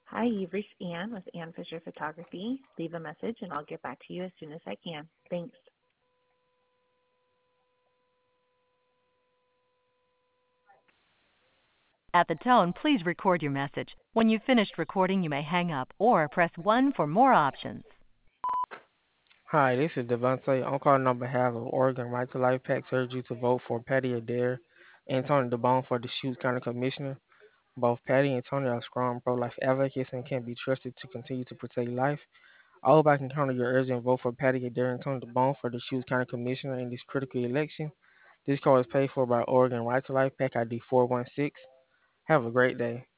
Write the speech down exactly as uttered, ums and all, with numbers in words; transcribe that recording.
Hi, you've reached Ann with Ann Fisher Photography. Leave a message and I'll get back to you as soon as I can. Thanks. At the tone, please record your message. When you've finished recording, you may hang up or press one for more options. Hi, this is Devontae. I'm calling on behalf of Oregon Right to Life PAC Surgery to vote for Patty Adair and Tony DeBone for the Deschutes County Commissioner. Both Patty and Tony are strong pro-life advocates and can be trusted to continue to protect life. I hope I can counter your urgent vote for Patty Adair and Tony DeBone for the Deschutes County Commissioner in this critical election. This call is paid for by Oregon Right to Life PAC I D four one six. Have a great day.